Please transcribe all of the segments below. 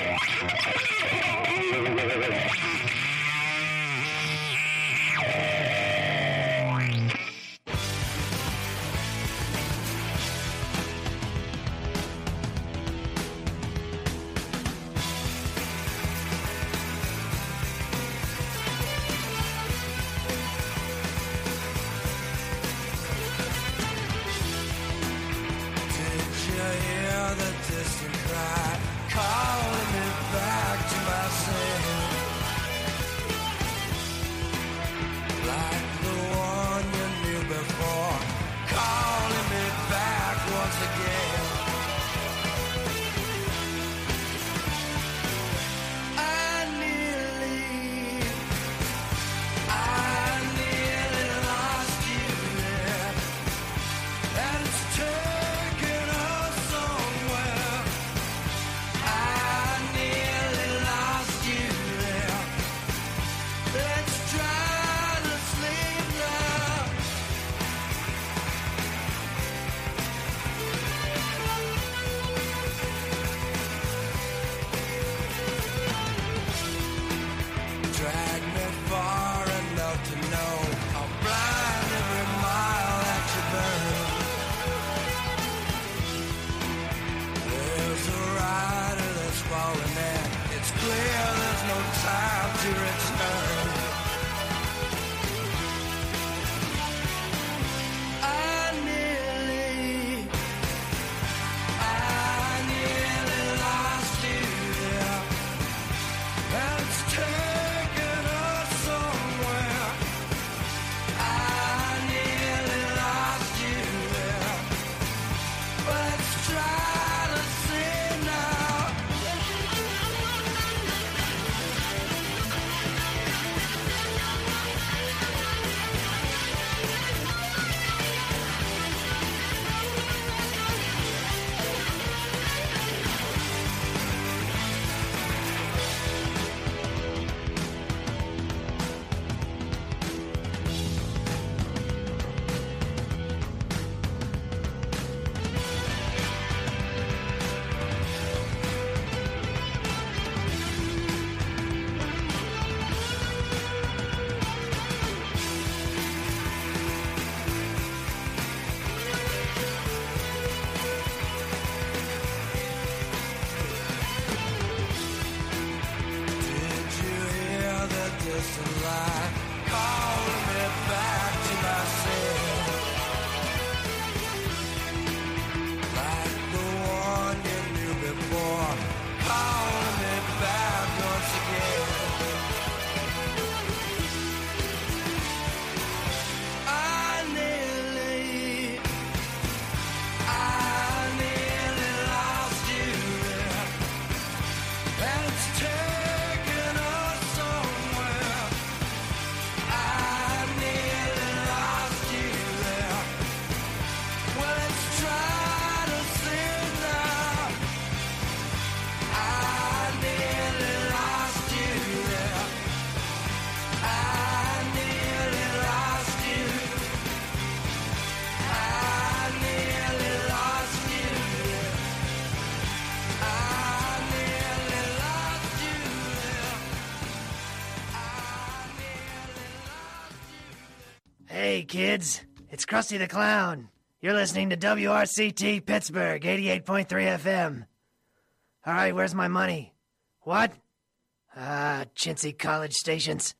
Hey, kids, it's Krusty the Clown. You're listening to WRCT Pittsburgh, 88.3 FM. All right, where's my money? What? Chintzy college stations.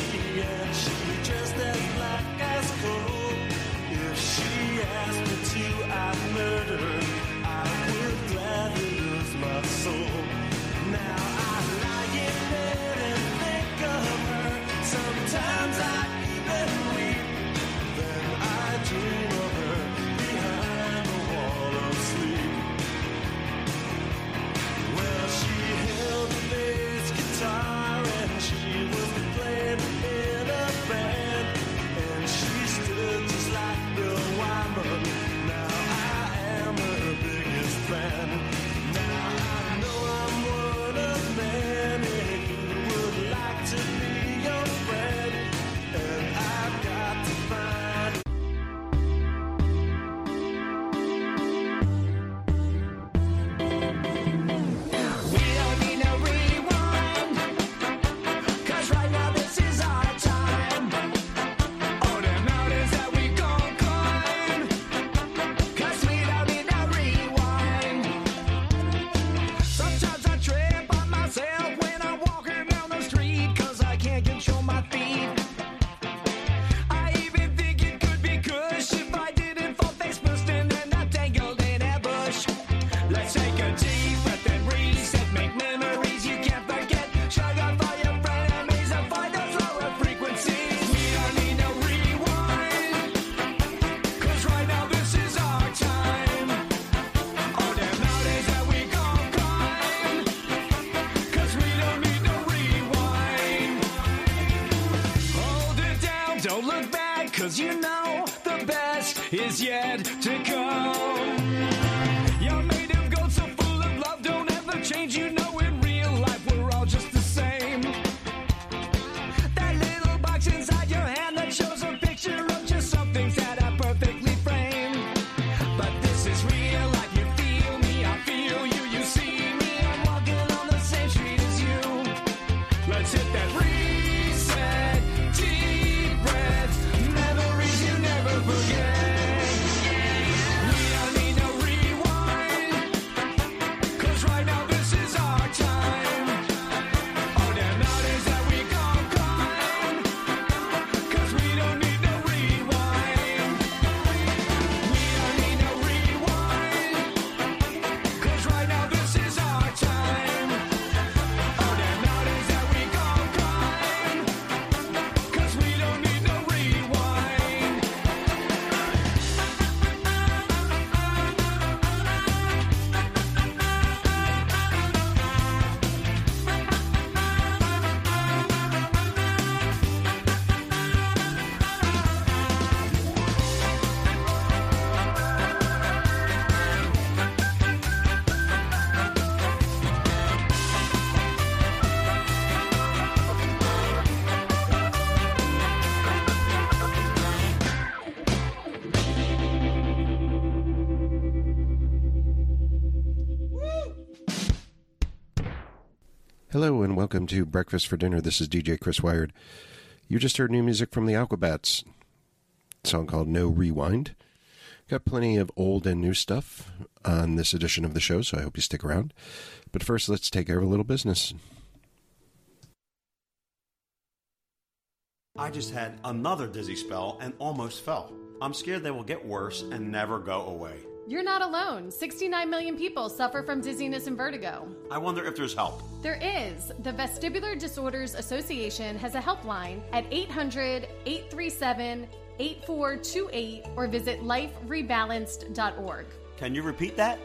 Just as black as coal. If she asked me to Don't look back, 'cause you know the best is yet to come. You're made of gold, so full of love, don't ever change. You know in real life we're all just the same. That little box inside your hand that shows a picture of just some things that are perfectly framed. But this is real life, you feel me, I feel you, you see me. I'm walking on the same street as you. Let's hit that reset, deep breath, memories you never forget. We don't need no rewind, 'cause right now this is our time. All them mountains that we gon' climb, 'cause we don't need no rewind. We don't need no rewind, 'cause right now this is our time. All them mountains that we gon' climb, 'cause we don't need no rewind. Hello and welcome to Breakfast for Dinner. This is DJ Chris Wired. You just heard new music from the Aquabats. A song called No Rewind. Got plenty of old and new stuff on this edition of the show, so I hope you stick around. But first, let's take care of a little business. I just had another dizzy spell and almost fell. I'm scared they will get worse and never go away. You're not alone. 69 million people suffer from dizziness and vertigo. I wonder if there's help. There is. The Vestibular Disorders Association has a helpline at 800-837-8428 or visit liferebalanced.org. Can you repeat that?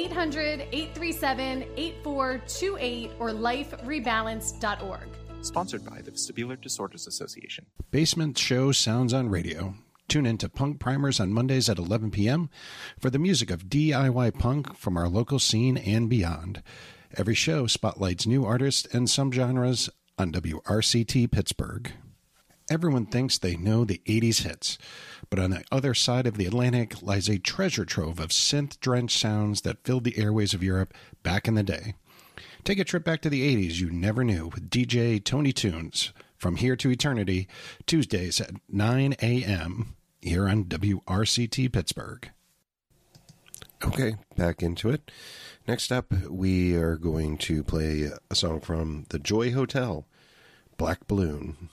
800-837-8428 or liferebalanced.org. Sponsored by the Vestibular Disorders Association. Basement Show Sounds on Radio. Tune in to Punk Primers on Mondays at 11 p.m. for the music of DIY punk from our local scene and beyond. Every show spotlights new artists and some genres on WRCT Pittsburgh. Everyone thinks they know the 80s hits, but on the other side of the Atlantic lies a treasure trove of synth-drenched sounds that filled the airways of Europe back in the day. Take a trip back to the 80s you never knew with DJ Tony Tunes. From Here to Eternity, Tuesdays at 9 a.m. here on WRCT Pittsburgh. Okay, back into it. Next up, we are going to play a song from the Joy Hotel, Black Balloon.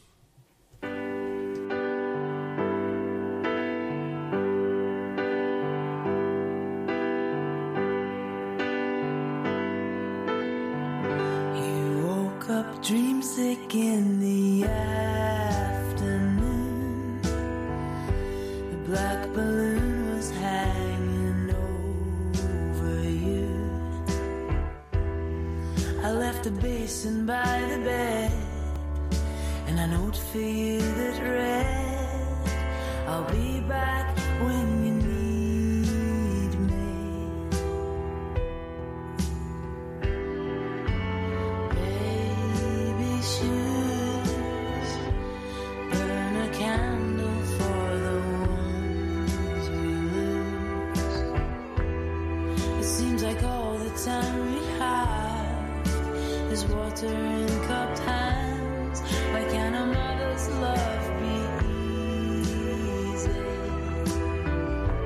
You woke up dreamsick in the afternoon. The black balloon was hanging over you. I left a basin by the bed and a note for you that read, I'll be back when you need me. Baby shoes, burn a candle for the ones we lose. It seems like all the time we have is water in cupped hands. Why can't a mother's love be easy?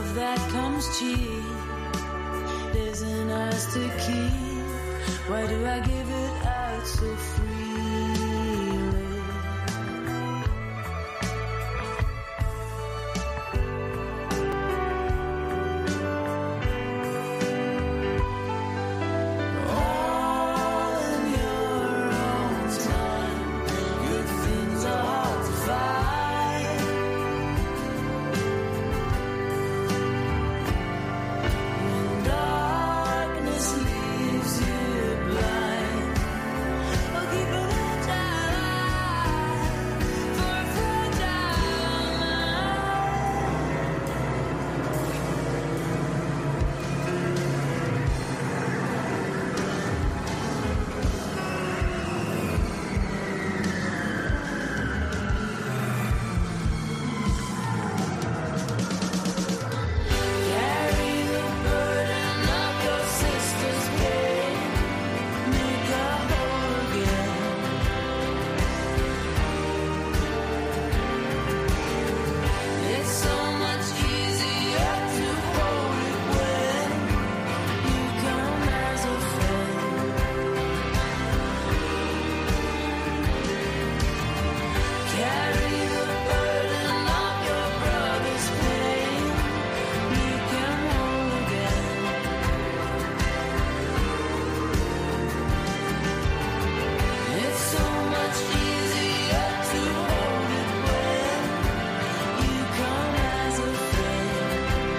love that comes cheap isn't ours to keep. Why do I give it out so freely? All in your own time. Good things are hard to find. When darkness leaves you blind, oh, keep an edge eye for a fragile mind. Carry the burden of your sister's pain. Make her whole again. It's so much easier to hold it when you come as a friend. Carry the burden of your brother's pain. Make him whole again. It's so much easier to hold it when you come as a friend.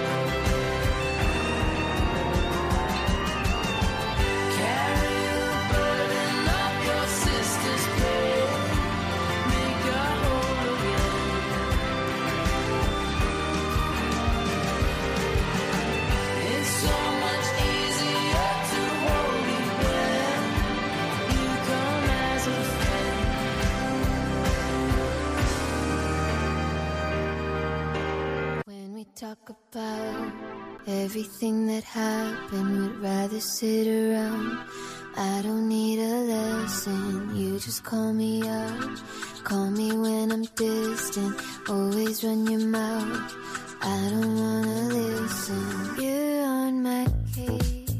Carry the burden of your sister's pain. Make her whole again. It's so much easier to hold it when you come as a friend. When we talk about everything that happened, we'd rather sit around. I don't need a lesson, you just call me up. Call me when I'm distant, always run your mouth. I don't wanna listen, you're on my case.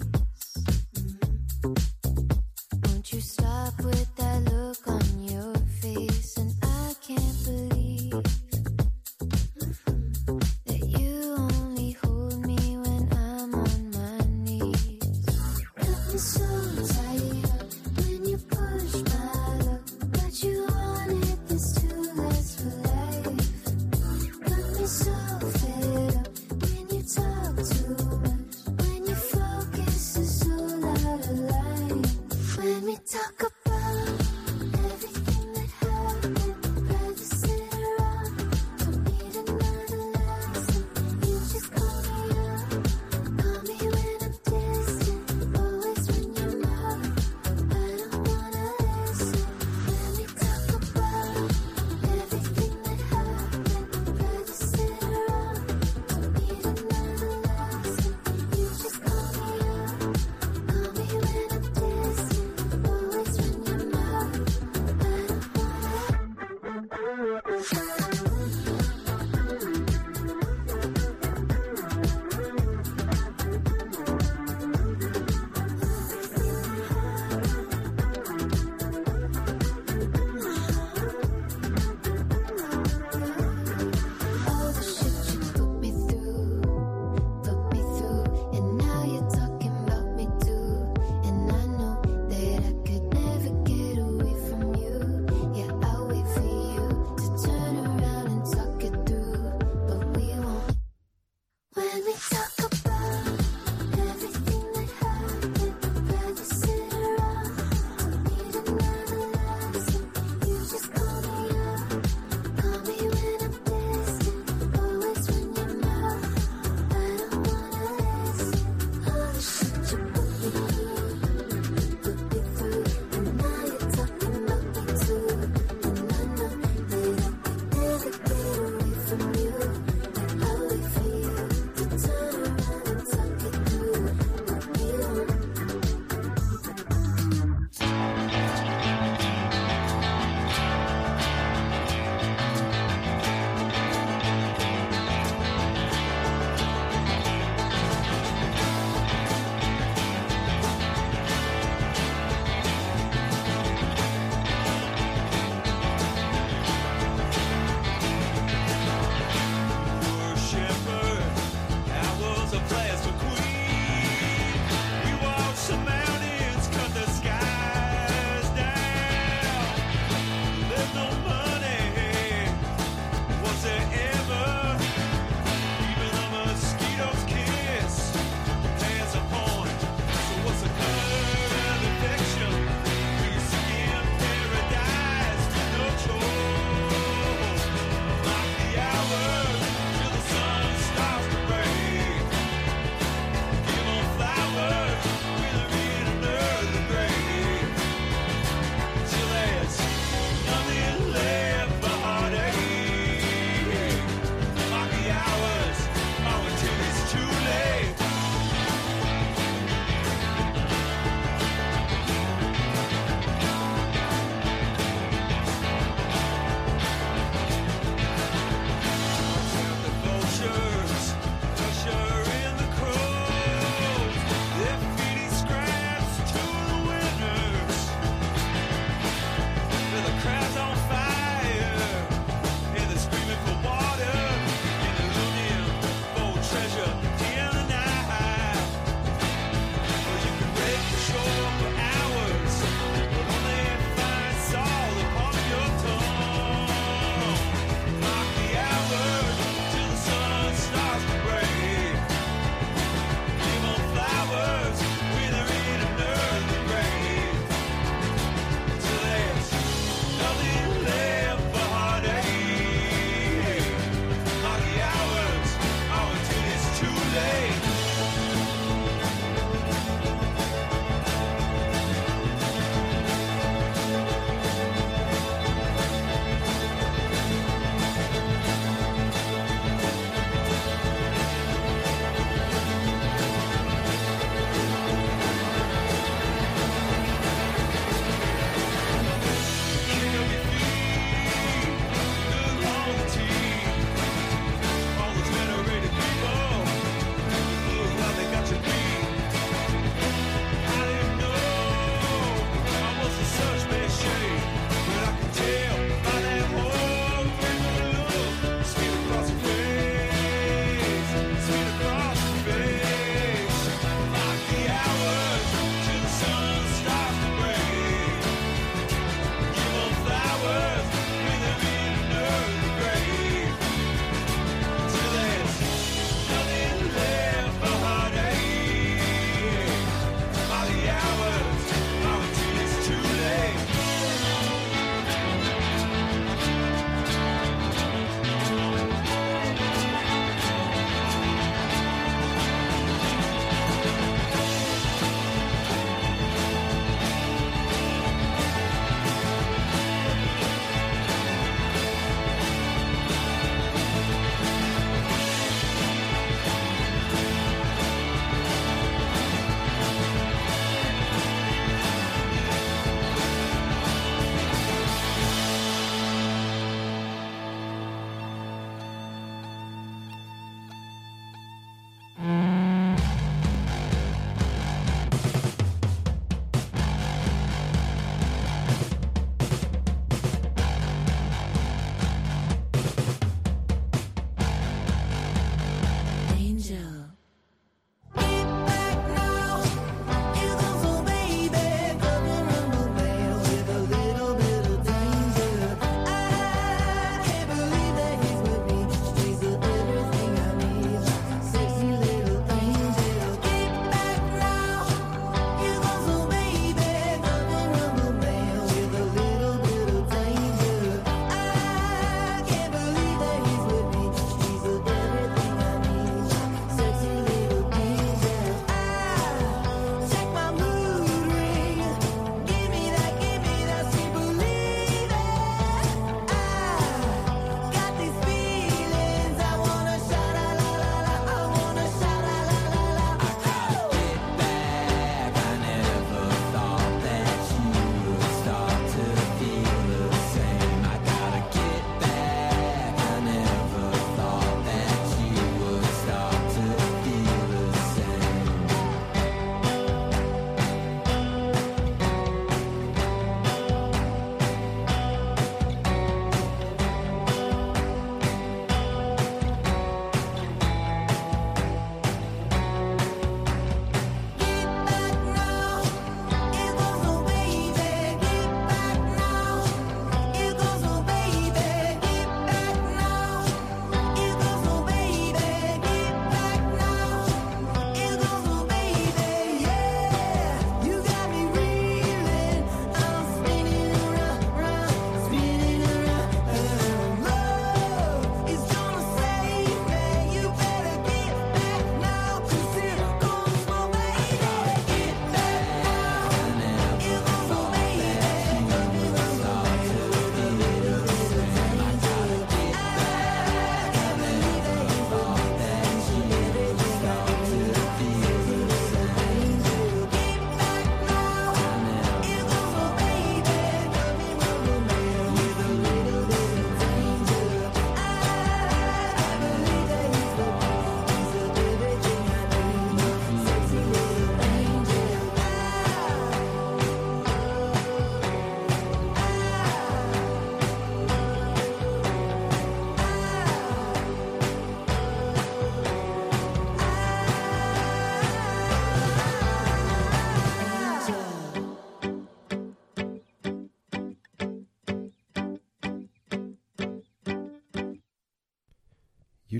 Won't you stop with that look on your face? And I can't believe that you only hold me when I'm on my knees. Got me so tied up when you push my luck, but you wanted this to last for life. Got me so fed up when you talk too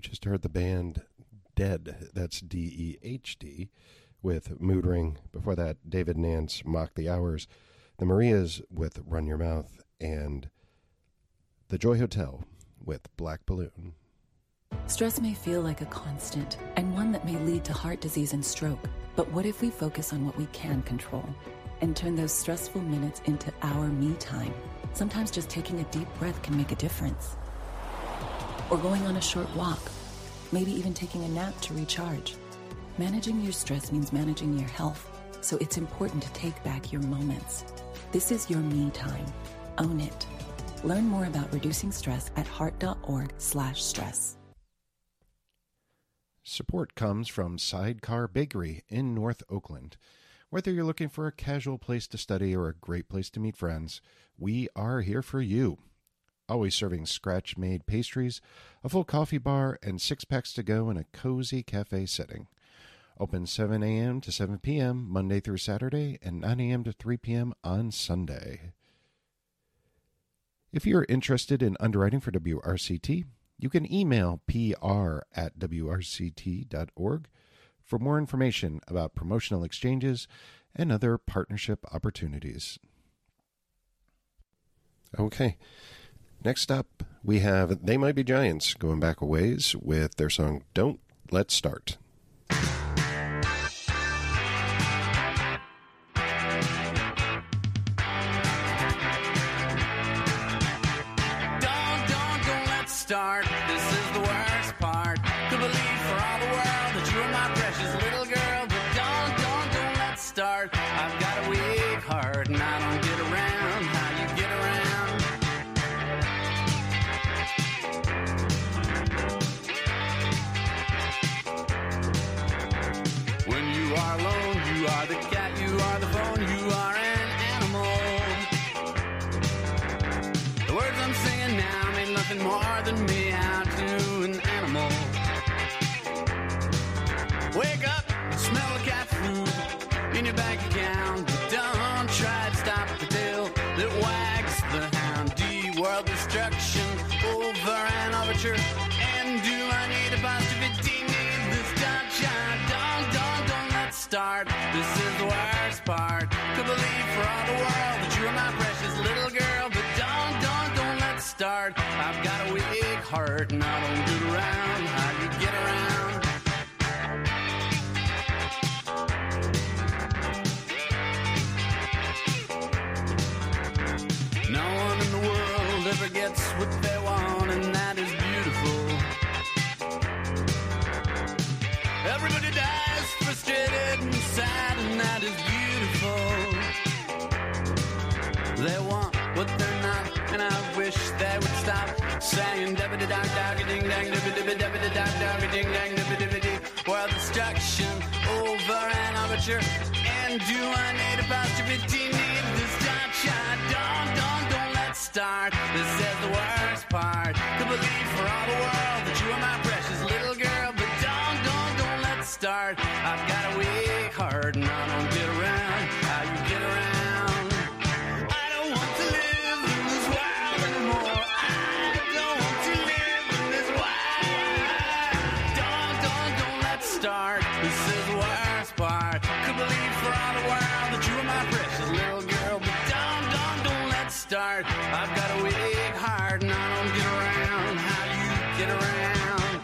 just heard the band Dead, that's D-E-H-D, with Mood Ring. Before that, David Nance, Mock the Hours, the Marias with Run Your Mouth, and the Joy Hotel with Black Balloon. Stress may feel like a constant, and one that may lead to heart disease and stroke. But what if we focus on what we can control and turn those stressful minutes into our me time? Sometimes just taking a deep breath can make a difference. Or going on a short walk, maybe even taking a nap to recharge. Managing your stress means managing your health, so it's important to take back your moments. This is your me time. Own it. Learn more about reducing stress at heart.org/stress. Support comes from Sidecar Bakery in North Oakland. Whether you're looking for a casual place to study or a great place to meet friends, we are here for you. Always serving scratch-made pastries, a full coffee bar, and 6-packs to go in a cozy cafe setting. Open 7 a.m. to 7 p.m. Monday through Saturday and 9 a.m. to 3 p.m. on Sunday. If you're interested in underwriting for WRCT, you can email pr@wrct.org for more information about promotional exchanges and other partnership opportunities. Okay, next up we have They Might Be Giants going back a ways with their song Don't Let's Start. Start. This is the worst part. Could believe for all the world that you are my precious little girl, but don't let's start. I've got a weak heart and I don't get around how you get around. When you are alone, you are the cat, you are the phone, you are an animal. The words I'm singing now mean nothing more than me out to an animal. Wake up, smell the cat food in your bank account, but don't try to stop the tail that wags the hound. D-world destruction over an overture. And do I need a positivity? Need this touch? Don't let's start. This is the worst part. Could believe for all the world that you are my precious little girl, but don't let's start. I've got a weak heart and I don't get around how you get around. No one in the world ever gets what they want, and that is beautiful. Everybody dies frustrated and sad, and that is beautiful. They want what they're not, and I wish they would stop saying dabba dog dog ding dang dabba dabba dabba dog dog ding dang dabba dabba dee. World destruction over an overture. And do I need a positivity? Need this touch? Don't let's start. This is the worst part. Could believe for all the world that you are my precious little girl, but don't let's start. I've got a weak heart and I don't get around how you get around. I don't want to live in this world anymore. I don't want to live in this world. Don't let's start. This is the worst part. Could believe for all the world that you are my precious little girl, but don't let's start. I've got a weak heart and I don't get around how you get around.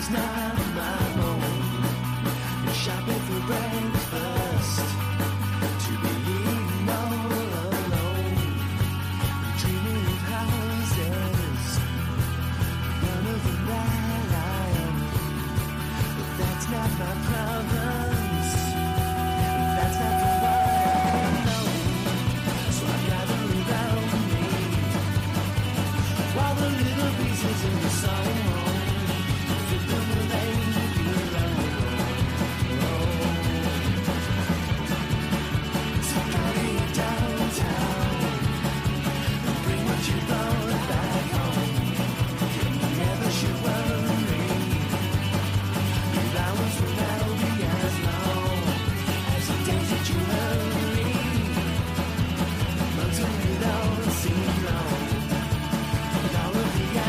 it's not my home. You're shopping for breakfast to be eating all alone. Dreaming of houses, none of them that I own. But that's not my province. That's not the one I know. So I gather around me while the little pieces in the song fit them with baby around. So go downtown and bring what you brought back home. You never should worry. Your hours will now be as long as the days that you hurry. Until you don't seem long. And all of the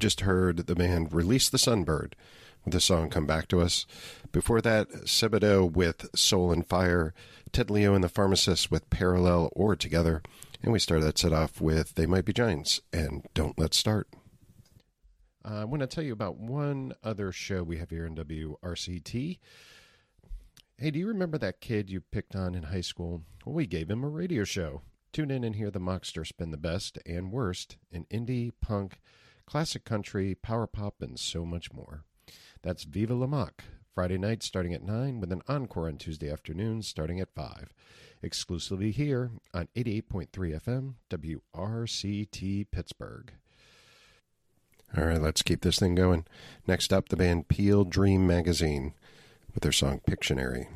just heard the band Release the Sunbird with the song Come Back to Us. Before that, Sebadoh with Soul and Fire, Ted Leo and the Pharmacists with Parallel or Together, and we started that set off with They Might Be Giants and Don't Let's Start. I want to tell you about one other show we have here in WRCT. Hey, do you remember that kid you picked on in high school? Well, we gave him a radio show. Tune in and hear the Mockster spin the best and worst in indie, punk, classic country, power pop, and so much more. That's Viva La Mock, Friday night starting at 9 with an encore on Tuesday afternoons starting at 5. Exclusively here on 88.3 FM, WRCT Pittsburgh. All right, let's keep this thing going. Next up, the band Peel Dream Magazine with their song Pictionary.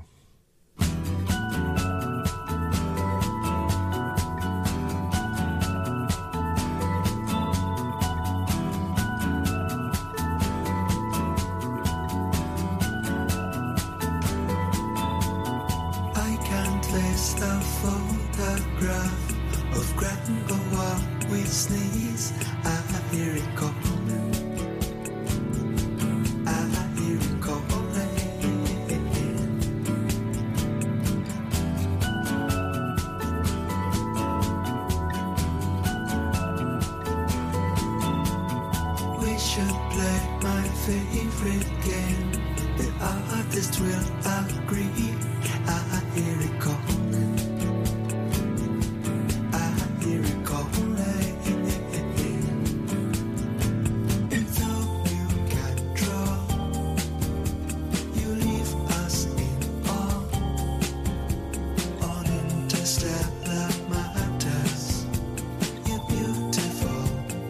I can't face a photograph of grandpa while we sneeze. I hear it calling. I hear it calling. We should play my favorite game. The artist will agree. I hear it calling. I hear it calling. And though you can draw, you leave us in awe. On interstellar matters, you're beautiful.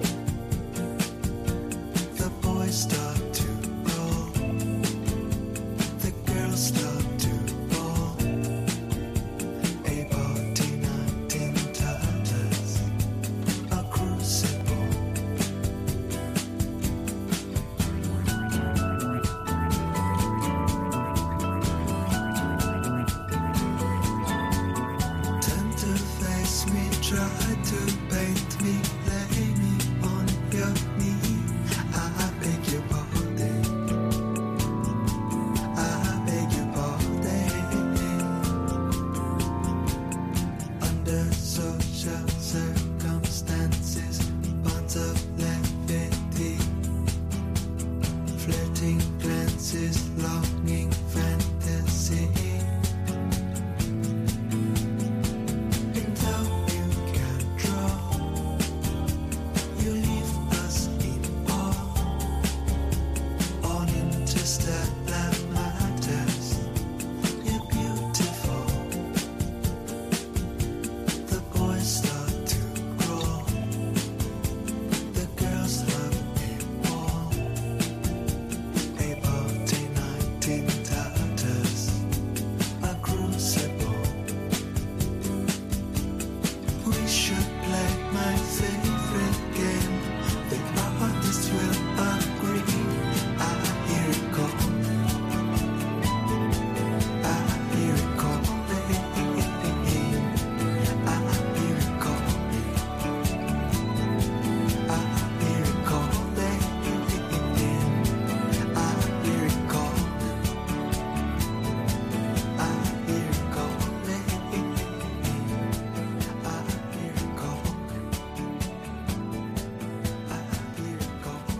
The boys start to roll. The girls start to ball. A party night in tatters, a crucible. Turn to face me, try to paint me, lay me on your knee. I beg your pardon. I beg your pardon. Under social circumstances, bonds of levity, flirting glances, longing fantasy. And though you can draw, you leave us in awe. On interstellar matters, you're beautiful. The boys start to crawl. The girls have a ball. A party night in tatters, a crucible. We should play my favorite game. The artist will agree. I hear it calling. I hear it calling. I hear it calling. I hear it calling. I hear it calling. I hear it calling. I hear it calling. I hear it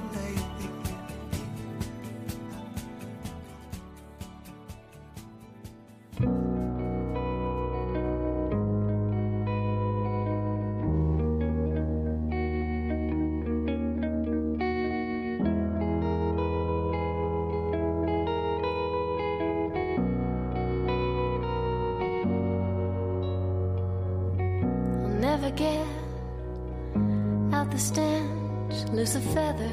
I'll never get out the stench, lose the feathers.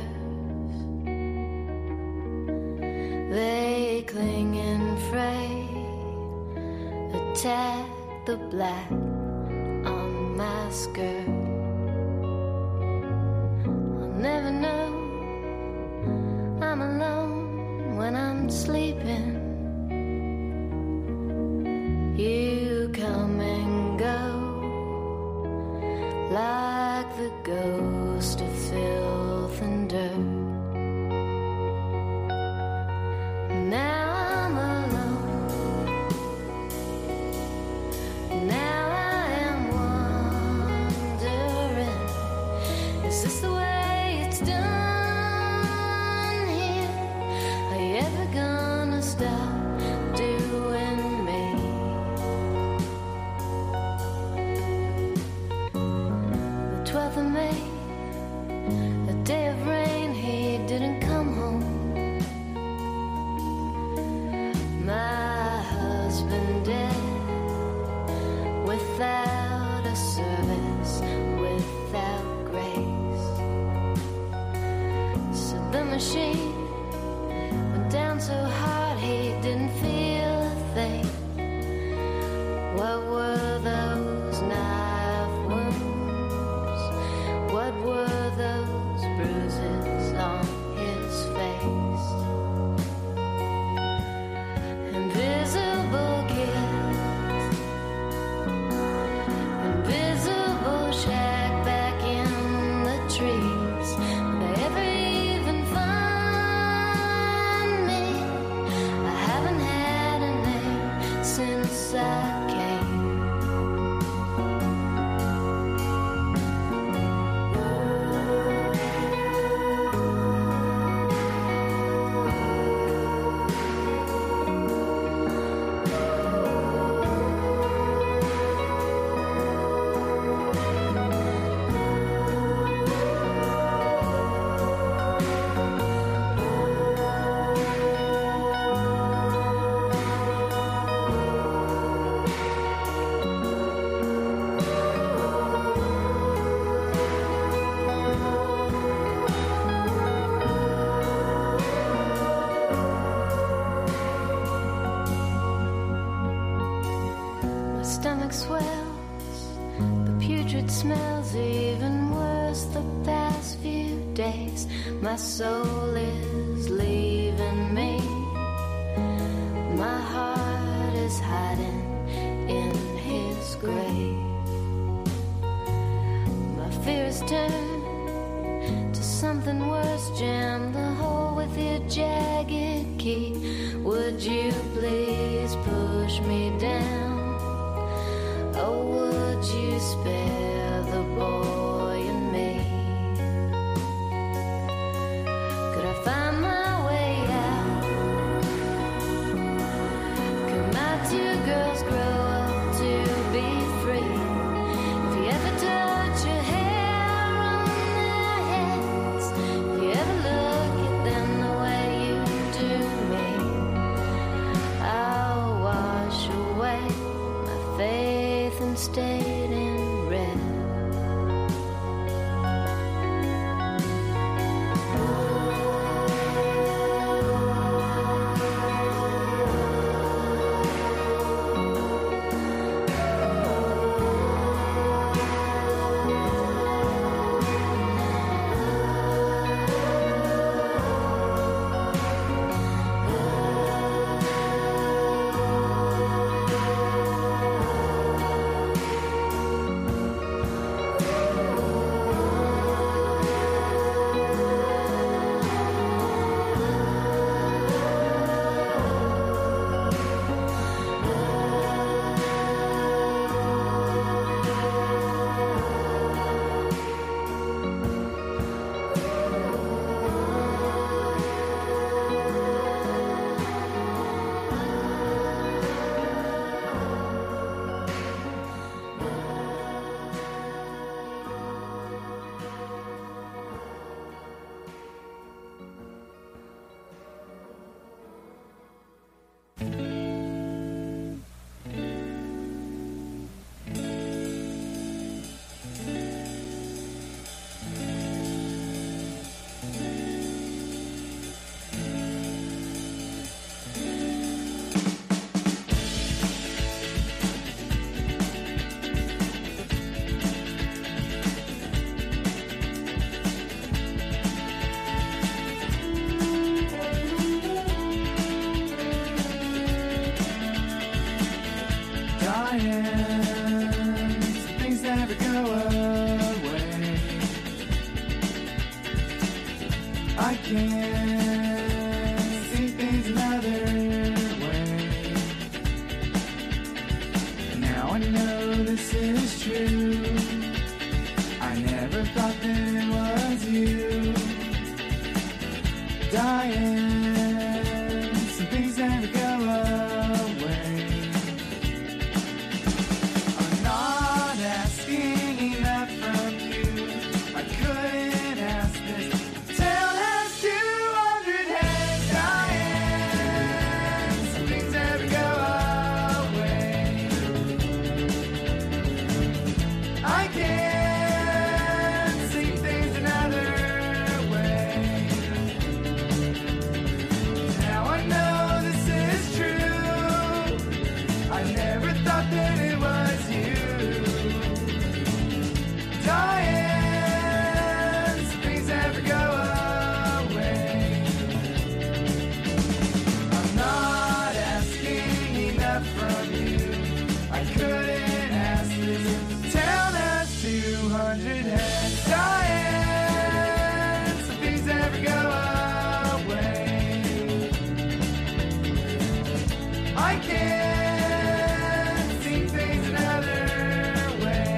They cling and fray, attack the black on my skirt. I'll never know I'm alone when I'm sleeping. You come and go like the ghost of filth and dirt. stomach swells, the putrid smells even worse the past few days. My soul is leaving me, my heart is hiding in his grave. My fears turn to something worse, jam the hole with your jagged key. Would you please push me down? Oh, would you spare the boy and me? Could I find my way out? Could my two girls grow up to be free? If you ever touch your hair on their heads, if you ever look at them the way you do me, I'll wash away my faith and stayed in red. Things never go away. I can't see things another way. Now I know this is true. I never thought that it was you. Dying, some things never go away. I'm not asking enough from you. I couldn't ask this. Tail has 200 heads. Dying, some things never go away. I can't see things another way. Now I know this is true. I never thought that it was you. Dying, some things never go away. I'm not asking enough from you. I couldn't ask this. Town has 200 heads. Dying, some things never go away. I can't see things another way.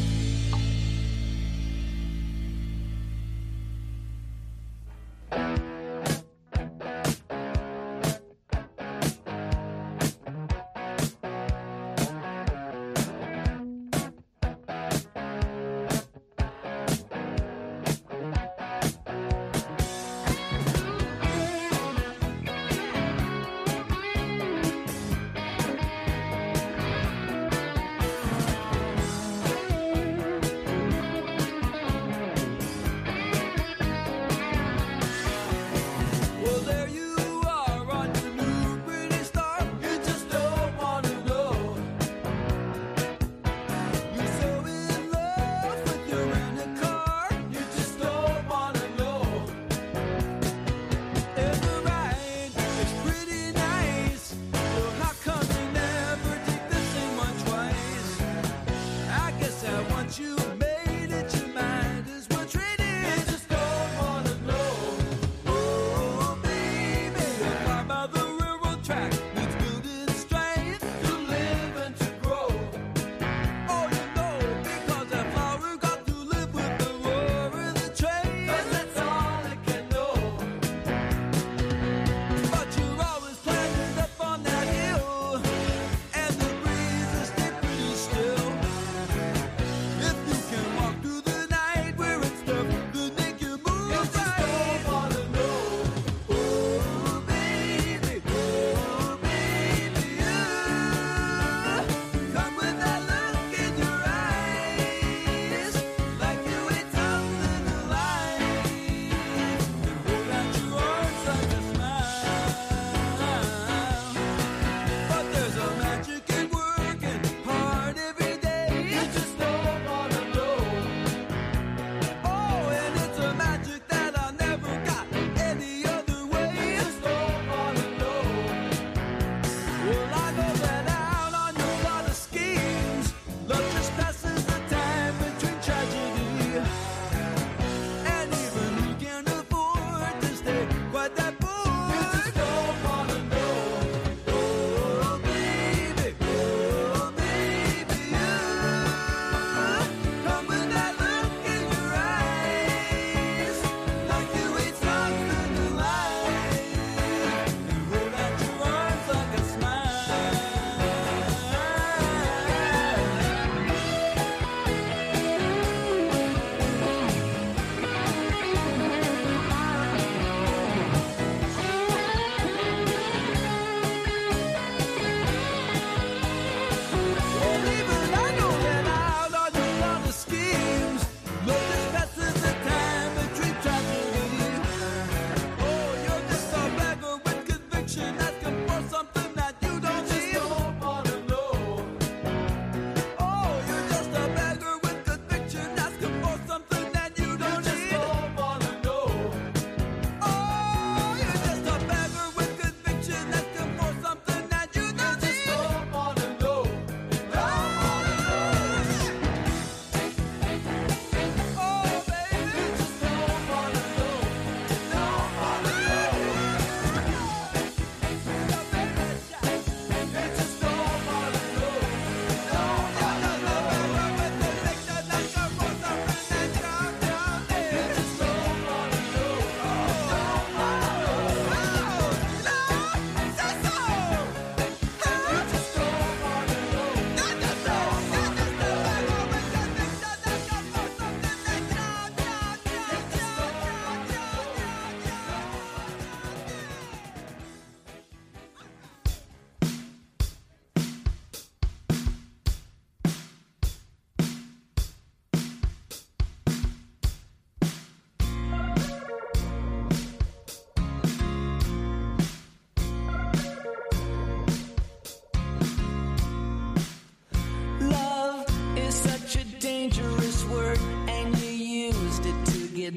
Dying.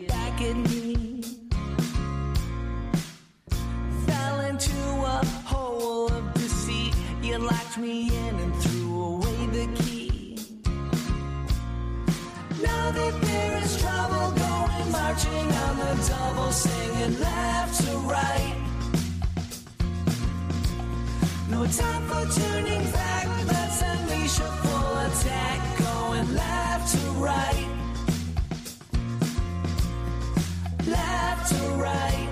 back at me. Fell into a hole of deceit. You locked me in and threw away the key. Now that there is trouble going, marching on the double, singing left to right. No time for turning back, let's unleash a full attack, going left to right. Left to right.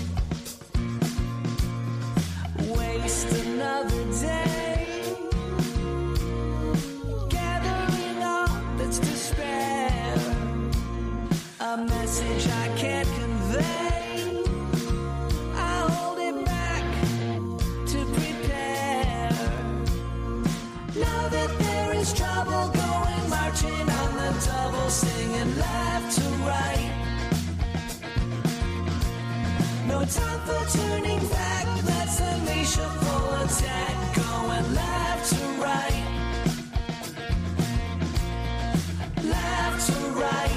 Waste another day, gathering all that's despair. A message I can't convey, I hold it back to prepare. Now that there is trouble going, marching on the double, singing left to right. No time for turning back, let's unleash a full attack, going left to right. Left to right.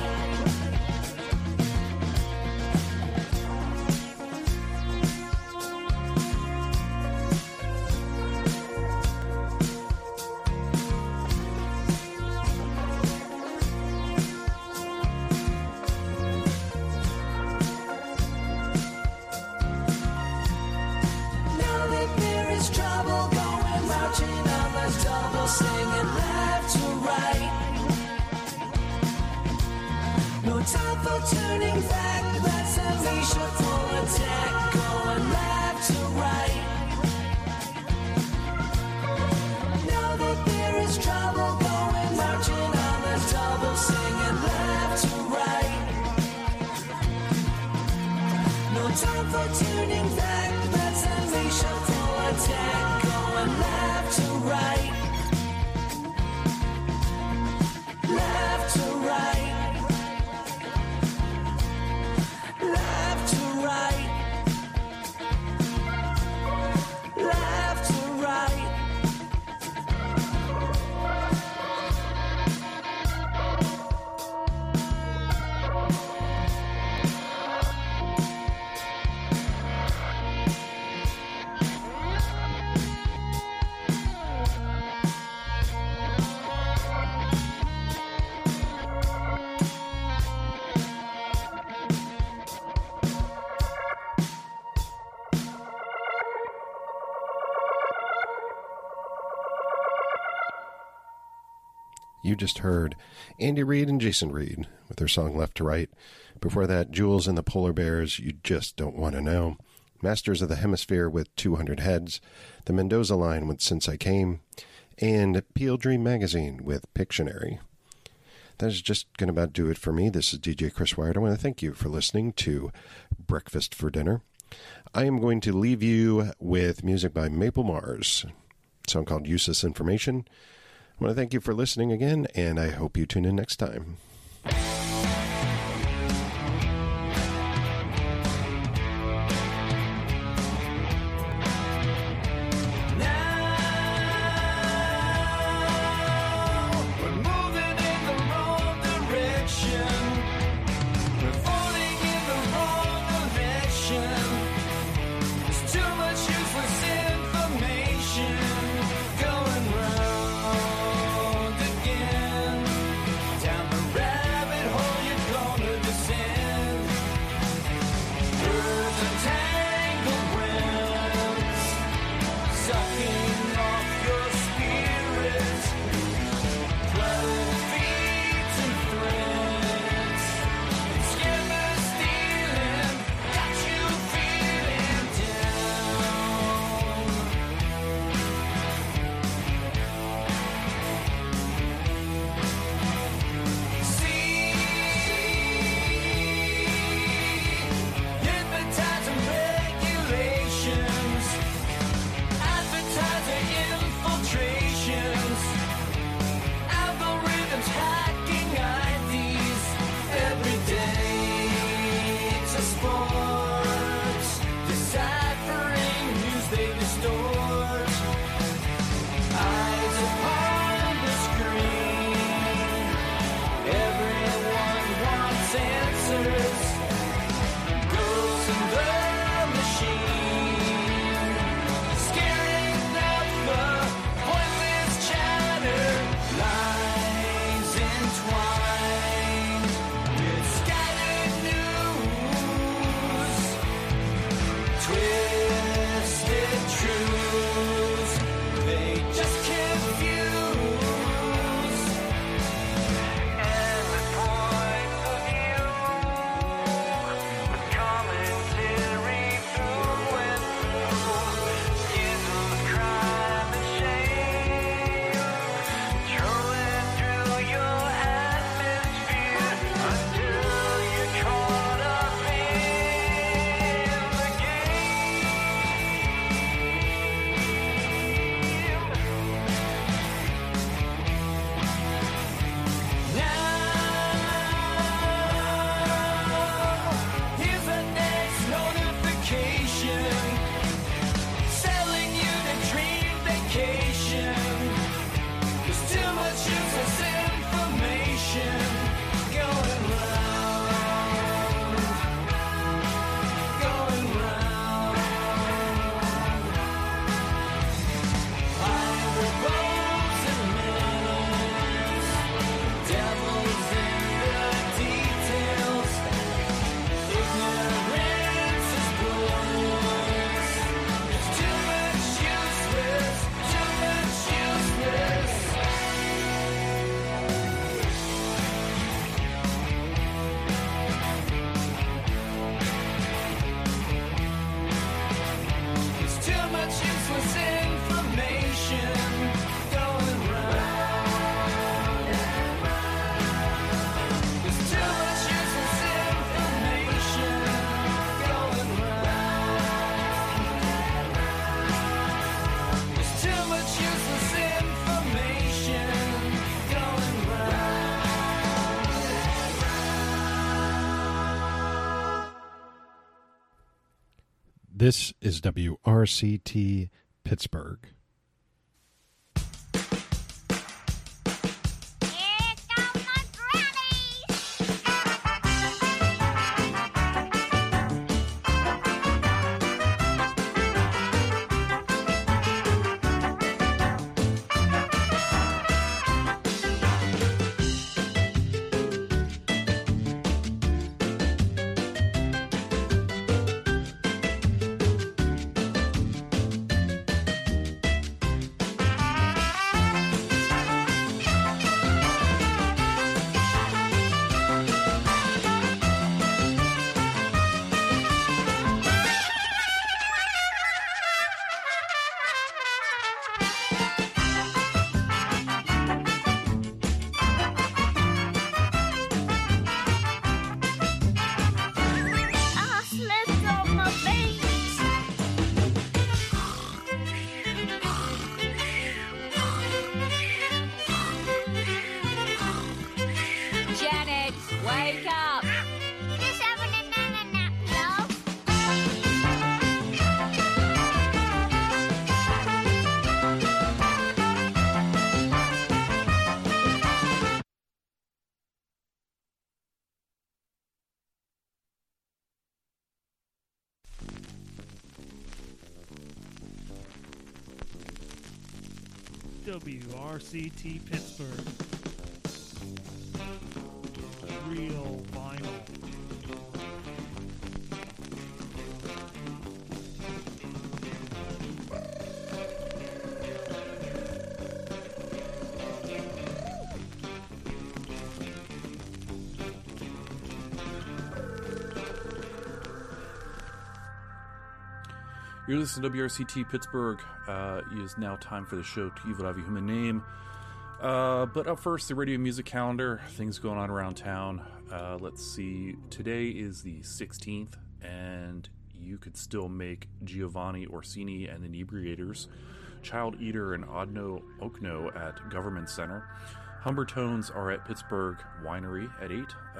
Singing left to right. No time for turning back, let's unleash a full attack, going left to right. Now that there is trouble going, marching on the double, singing left to right. No time for turning back, let's unleash a full attack, going left to right. Left to right. Left to right. Left to right. You just heard Andy Reid and Jason Reid with their song Left to Right. Before that, Jules and the Polar Bears, You Just Don't Want to Know. Masters of the Hemisphere with 200 Heads. The Mendoza Line with Since I Came. And Peel Dream Magazine with Pictionary. That is just going to about do it for me. This is DJ Chris Wired. I want to thank you for listening to Breakfast for Dinner. I am going to leave you with music by Maple Mars, a song called Useless Information. I want to thank you for listening again, and I hope you tune in next time. Going round again down the This is WRCT Pittsburgh. WRCT Pittsburgh. Real vinyl. You're listening to WRCT Pittsburgh. It is now time for the show To Evil Have a Human Name. But up first, the radio music calendar. Things going on around town. Let's see. Today is the 16th, and you could still make Giovanni Orsini and the Inebriators, Child Eater and Odno Okno at Government Center. Humbertones are at Pittsburgh Winery at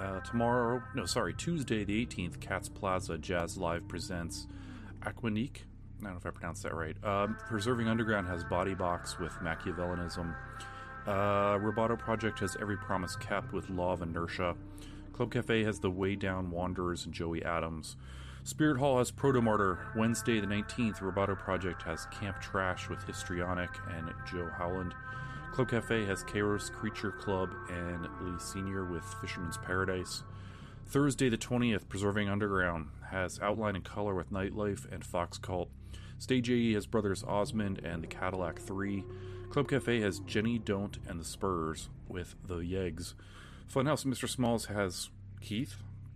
8. Tuesday the 18th, Katz Plaza Jazz Live presents Aquanique. I don't know if I pronounced that right. Preserving Underground has Body Box with Machiavellianism. Roboto Project has Every Promise Kept with Law of Inertia. Club Cafe has The Way Down Wanderers and Joey Adams. Spirit Hall has Protomartyr. Wednesday the 19th, Roboto Project has Camp Trash with Histrionic and Joe Howland. Club Cafe has Kairos Creature Club and Lee Sr. with Fisherman's Paradise. Thursday the 20th, Preserving Underground has Outline and Color with Nightlife and Fox Cult. Stage AE has Brothers Osmond and the Cadillac 3. Club Cafe has Jenny Don't and the Spurs with the Yegs. Funhouse Mr. Smalls has Keith,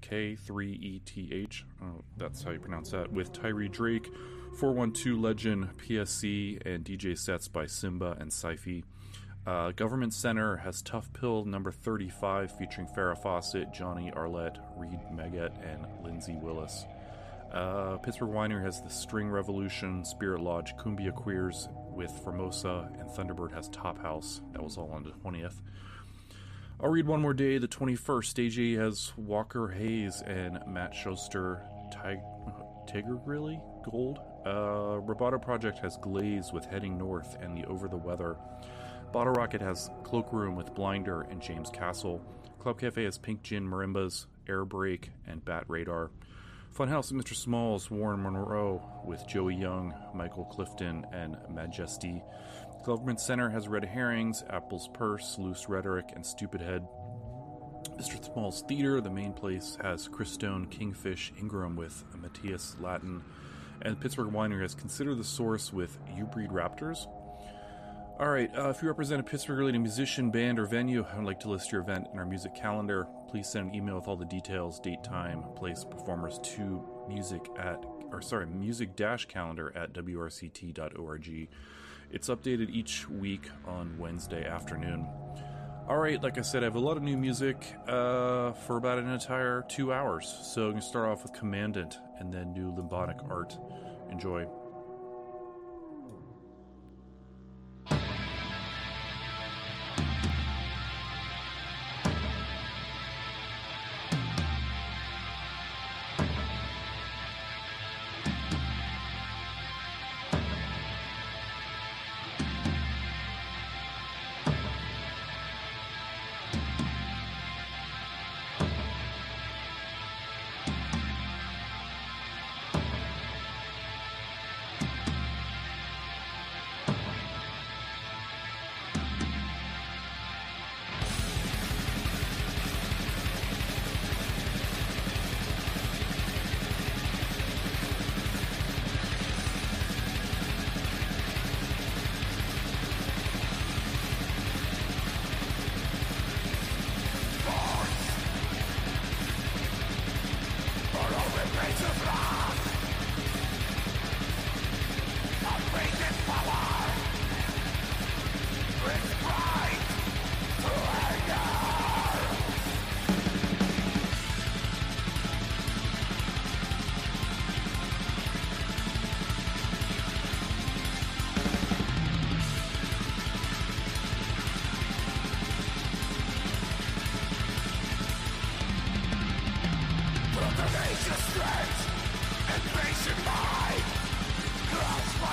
K3ETH, that's how you pronounce that, with Tyree Drake, 412 Legend, PSC, and DJ sets by Simba and Syfy. Government Center has Tough Pill number 35 featuring Farrah Fawcett, Johnny Arlette, Reed Maggot, and Lindsay Willis. Pittsburgh Winery has The String Revolution, Spirit Lodge, Cumbia Queers with Formosa, and Thunderbird has Top House. That was all on the 20th. I'll read one more day, the 21st. Stage A has Walker Hayes and Matt Schuster, Tiger Grilly Gold. Roboto Project has Glaze with Heading North and the Over the Weather. Bottle Rocket has Cloakroom with Blinder and James Castle. Club Cafe has Pink Gin Marimbas, Air Brake, and Bat Radar. Funhouse at Mr. Smalls, Warren Monroe with Joey Young, Michael Clifton, and Majesty. Government Center has Red Herrings, Apple's Purse, Loose Rhetoric, and Stupid Head. Mr. Smalls Theater, the main place, has Chris Stone, Kingfish, Ingram with Matthias Latin. And Pittsburgh Winery has Consider the Source with You Breed Raptors. Alright, if you represent a Pittsburgh-related musician, band, or venue and would like to list your event in our music calendar, please send an email with all the details, date, time, place, performers to music-calendar at wrct.org. It's updated each week on Wednesday afternoon. Alright, like I said, I have a lot of new music for about an entire 2 hours. So I'm going to start off with Commandant and then new Limbotic Art. Enjoy.